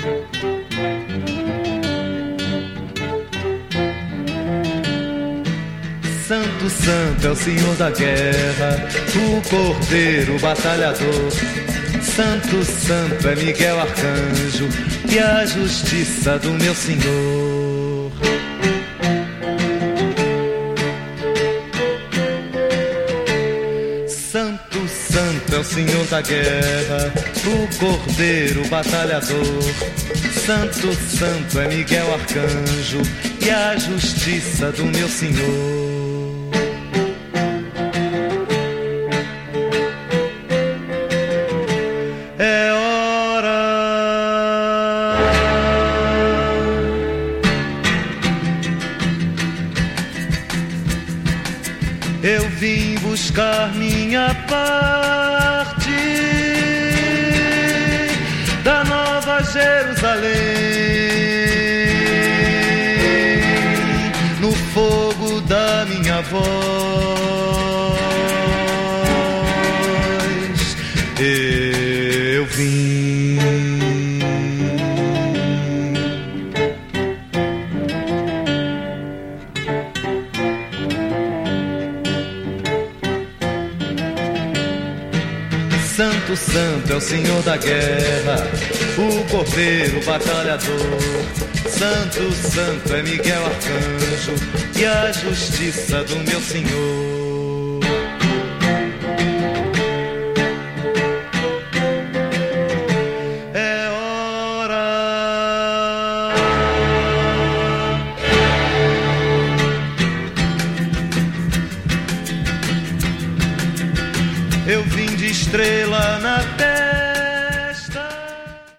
Santo, santo é o Senhor da guerra, o Cordeiro batalhador. Santo, santo é Miguel Arcanjo e a justiça do meu Senhor. Santo, santo é o Senhor da guerra, o Cordeiro batalhador. Santo, santo é Miguel Arcanjo e a justiça do meu Senhor. Eu vim buscar minha parte da Nova Jerusalém, no fogo da minha voz. Eu vim. Santo, santo é o Senhor da guerra, o Cordeiro batalhador. Santo, santo é Miguel Arcanjo e a justiça do meu Senhor. É hora. Eu vim de estrela na terra,